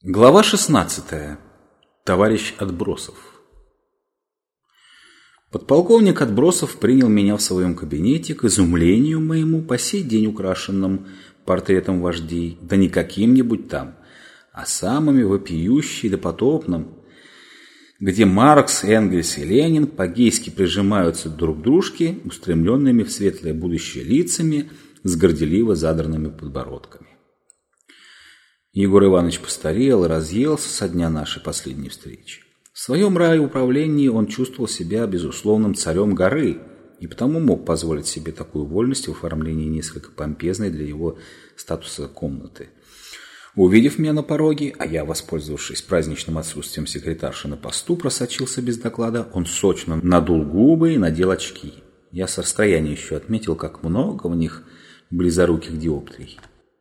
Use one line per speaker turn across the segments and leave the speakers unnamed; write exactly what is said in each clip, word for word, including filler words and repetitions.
Глава шестнадцатая. Товарищ Отбросов. Подполковник Отбросов принял меня в своем кабинете, к изумлению моему, по сей день украшенным портретом вождей, да не каким-нибудь там, а самыми вопиющим и допотопным, где Маркс, Энгельс и Ленин по-гейски прижимаются друг к дружке, устремленными в светлое будущее лицами с горделиво задранными подбородками. Егор Иванович постарел и разъелся со дня нашей последней встречи. В своем райуправлении он чувствовал себя безусловным царем горы и потому мог позволить себе такую вольность в оформлении несколько помпезной для его статуса комнаты. Увидев меня на пороге, а я, воспользовавшись праздничным отсутствием секретарши на посту, просочился без доклада, он сочно надул губы и надел очки. Я с расстояния еще отметил, как много в них близоруких диоптрий.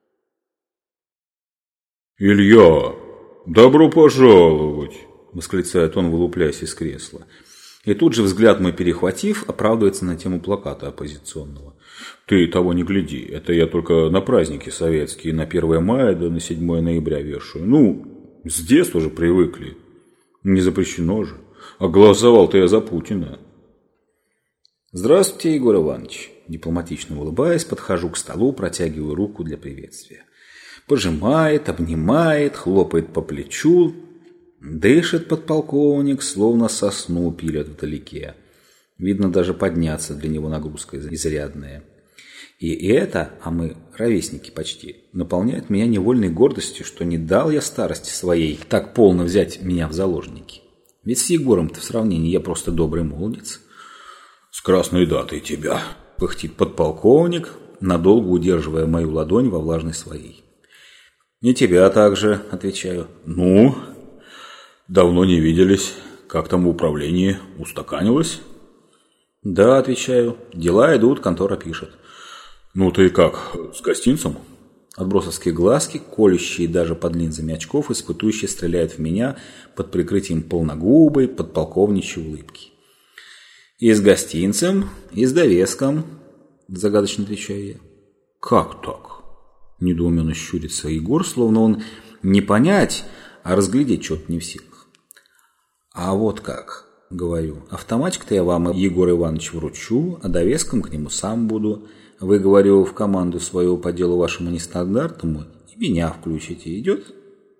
«Илья, добро пожаловать!» — восклицает он, вылупляясь из кресла.
И тут же, взгляд мой перехватив, оправдывается на тему плаката оппозиционного.
«Ты того не гляди, это я только на праздники советские, на первое мая да на седьмое ноября вешаю. Ну, с детства уже привыкли. Не запрещено же. А голосовал-то я за Путина».
«Здравствуйте, Егор Иванович!» Дипломатично улыбаясь, подхожу к столу, протягиваю руку для приветствия. Пожимает, обнимает, хлопает по плечу. Дышит подполковник, словно сосну пилят вдалеке. Видно, даже подняться для него нагрузка изрядная. И это, а мы ровесники почти, наполняет меня невольной гордостью, что не дал я старости своей так полно взять меня в заложники. Ведь с Егором-то в сравнении я просто добрый молодец.
«С красной датой тебя!»
— пыхтит подполковник, надолго удерживая мою ладонь во влажной своей. «И тебя также», — отвечаю.
«Ну, давно не виделись. Как там в управлении? Устаканилось?»
«Да», — отвечаю. «Дела идут, контора пишет».
«Ну ты как, с гостинцем?»
Отбросовские глазки, колющие даже под линзами очков, испытующие стреляют в меня под прикрытием полногубой подполковничьей улыбки. «И с гостинцем, и с довеском», — загадочно отвечаю я.
«Как так?»
Недоуменно щурится Егор, словно он не понять, а разглядеть что-то не в силах. «А вот как», — говорю, — «автоматик-то я вам, Егор Иванович, вручу, а довеском к нему сам буду. Вы, говорю, в команду свою по делу вашему нестандартному и меня включите. Идет?»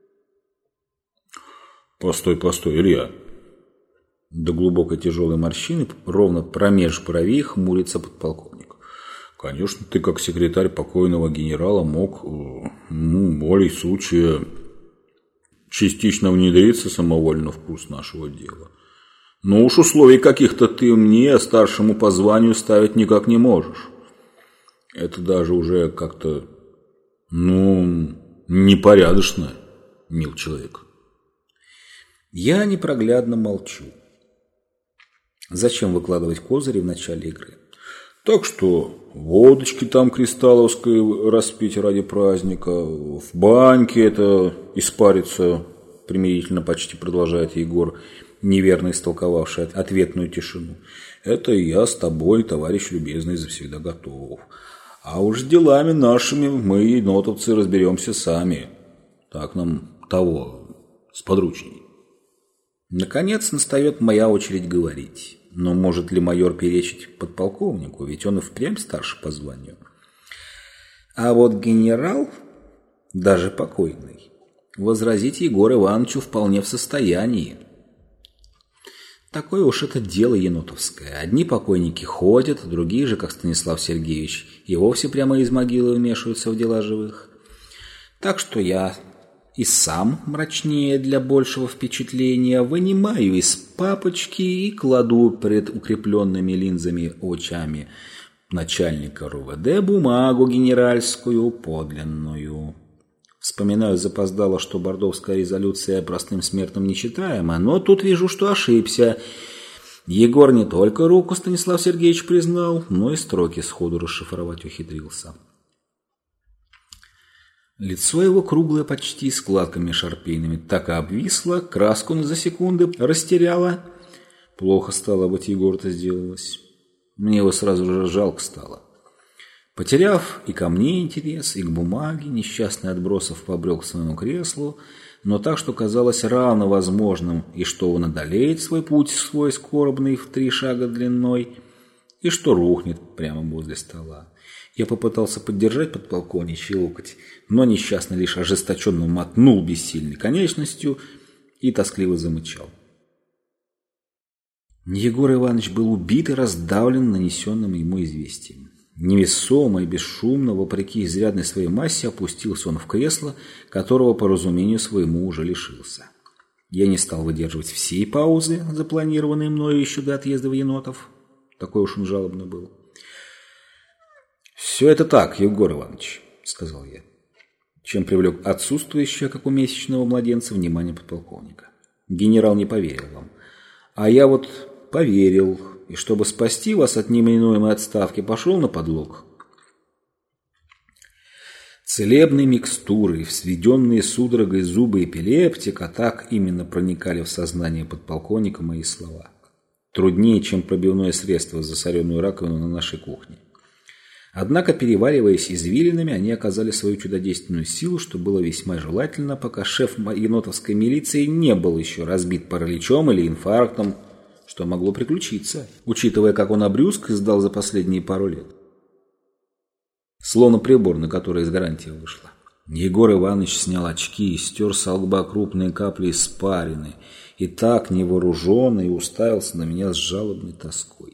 «Постой, постой, Илья».
До глубокой тяжелой морщины ровно промеж бровей хмурится подполковник.
«Конечно, ты, как секретарь покойного генерала, мог, ну, волей случая, частично внедриться самовольно в курс нашего дела. Но уж условий каких-то ты мне, старшему по званию, ставить никак не можешь. Это даже уже как-то, ну, непорядочно, мил человек».
Я непроглядно молчу. Зачем выкладывать козыри в начале игры?
Так что водочки там кристалловской распить ради праздника, в баньке это испариться, примирительно почти продолжает Егор, неверно истолковавший ответную тишину. Это я с тобой, товарищ любезный, завсегда готов. А уж с делами нашими мы, енотовцы, разберемся сами. Так нам того, сподручней.
Наконец настает моя очередь говорить. Но может ли майор перечить подполковнику, ведь он и впрямь старше по званию. А вот генерал, даже покойный, возразить Егору Ивановичу вполне в состоянии. Такое уж это дело енотовское. Одни покойники ходят, другие же, как Станислав Сергеевич, и вовсе прямо из могилы вмешиваются в дела живых. Так что я и сам, мрачнее для большего впечатления, вынимаю из папочки и кладу пред укрепленными линзами очами начальника РУВД бумагу генеральскую подлинную. Вспоминаю запоздало, что бордовская резолюция простым смертным нечитаема, но тут вижу, что ошибся. Егор не только руку Станислав Сергеевич признал, но и строки сходу расшифровать ухитрился. Лицо его круглое почти, складками шарпейными, так и обвисло, краску за секунды растеряло. Плохо стало быть, Егор-то сделалось. Мне его сразу же жалко стало. Потеряв и ко мне интерес, и к бумаге, несчастный Отбросов побрел к своему креслу, но так, что казалось равно возможным, и что он одолеет свой путь свой скорбный в три шага длиной, и что рухнет прямо возле стола. Я попытался поддержать подполковничий локоть, но несчастный лишь ожесточенно мотнул бессильной конечностью и тоскливо замычал. Егор Иванович был убит и раздавлен нанесенным ему известием. Невесомо и бесшумно, вопреки изрядной своей массе, опустился он в кресло, которого по разумению своему уже лишился. Я не стал выдерживать всей паузы, запланированной мною еще до отъезда в Енотов. Такой уж он жалобный был. «Все это так, Егор Иванович», — сказал я, чем привлек отсутствующее, как у месячного младенца, внимание подполковника. «Генерал не поверил вам. А я вот поверил, и чтобы спасти вас от неминуемой отставки, пошел на подлог. Целебные микстуры, сведенные судорогой зубы эпилептика, так именно проникали в сознание подполковника мои слова. Труднее, чем пробивное средство, засоренную раковину на нашей кухне. Однако, перевариваясь извилинами, они оказали свою чудодейственную силу, что было весьма желательно, пока шеф енотовской милиции не был еще разбит параличом или инфарктом, что могло приключиться, учитывая, как он обрюзг и сдал за последние пару лет. Словно прибор, на который из гарантии вышла. Егор Иванович снял очки и стер со лба крупные капли испарины, и так невооруженный уставился на меня с жалобной тоской.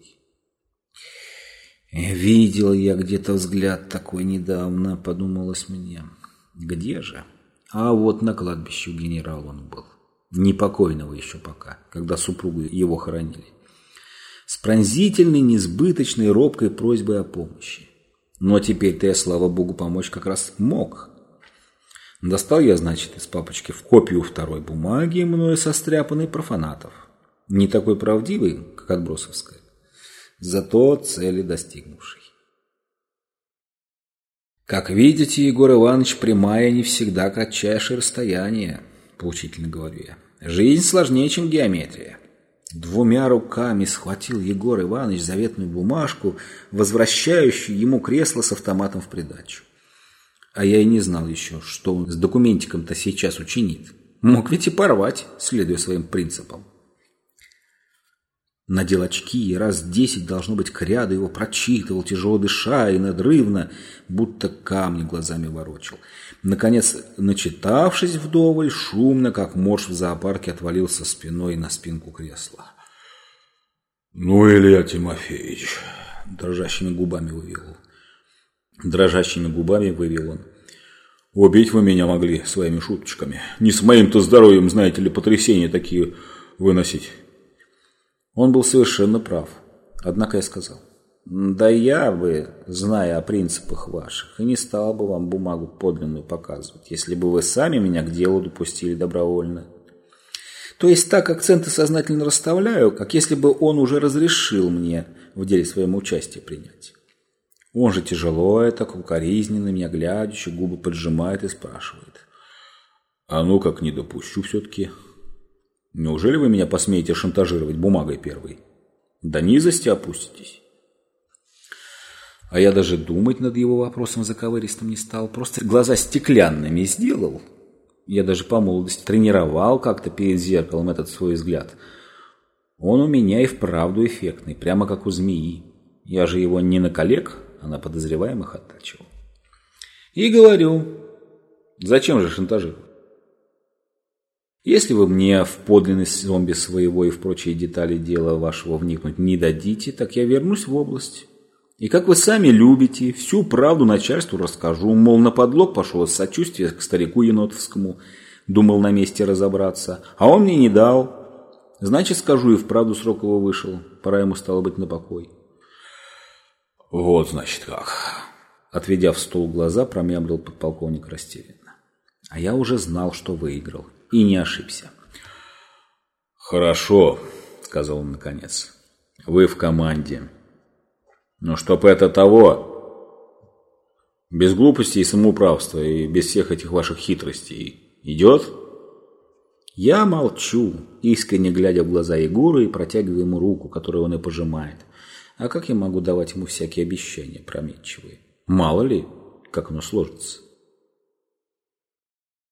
«Видел я где-то взгляд такой недавно», — подумалось мне. «Где же?» А вот на кладбище у генерала он был. Непокойного еще пока, когда супругу его хоронили. С пронзительной, несбыточной, робкой просьбой о помощи. Но теперь-то я, слава богу, помочь как раз мог. Достал я, значит, из папочки в копию второй бумаги, мною состряпанной профанатов. Не такой правдивый, как отбросовская, зато цели достигнувший. Как видите, Егор Иванович, прямая не всегда кратчайшее расстояние, поучительно говорю я. Жизнь сложнее, чем геометрия. Двумя руками схватил Егор Иванович заветную бумажку, возвращающую ему кресло с автоматом в придачу. А я и не знал еще, что он с документиком-то сейчас учинит. Мог ведь и порвать, следуя своим принципам. Надел очки и раз десять, должно быть, кряду его прочитывал, тяжело дыша и надрывно, будто камни глазами ворочал. Наконец, начитавшись вдоволь, шумно, как морж в зоопарке, отвалился спиной на спинку кресла. «Ну, Илья Тимофеевич», — дрожащими губами вывел. Дрожащими губами вывел он. «Убить вы меня могли своими шуточками. Не с моим-то здоровьем, знаете ли, потрясения такие выносить». Он был совершенно прав. Однако я сказал: «Да я бы, зная о принципах ваших, и не стал бы вам бумагу подлинную показывать, если бы вы сами меня к делу допустили добровольно. То есть так акценты сознательно расставляю, как если бы он уже разрешил мне в деле своем участие принять». Он же тяжело это, укоризненно, меня глядячи, губы поджимает и спрашивает: «А ну как не допущу все-таки? Неужели вы меня посмеете шантажировать бумагой первой? До низости опуститесь?» А я даже думать над его вопросом заковыристым не стал, просто глаза стеклянными сделал. Я даже по молодости тренировал как-то перед зеркалом этот свой взгляд. Он у меня и вправду эффектный, прямо как у змеи. Я же его не на коллег, а на подозреваемых оттачивал. И говорю: «Зачем же шантажировать? Если вы мне в подлинность зомби своего и в прочие детали дела вашего вникнуть не дадите, так я вернусь в область. И как вы сами любите, всю правду начальству расскажу, мол, на подлог пошел из сочувствия к старику енотовскому, думал на месте разобраться, а он мне не дал. Значит, скажу, и вправду срок его вышел, пора ему стало быть на покой». «Вот, значит, как», — отведя в стол глаза, промямлил подполковник растерянно. А я уже знал, что выиграл. И не ошибся. «Хорошо», — сказал он наконец. «Вы в команде. Но чтоб это того, без глупости и самоуправства, и без всех этих ваших хитростей. Идет?» Я молчу, искренне глядя в глаза Егору и протягивая ему руку, которую он и пожимает. А как я могу давать ему всякие обещания прометчивые? Мало ли, как оно сложится.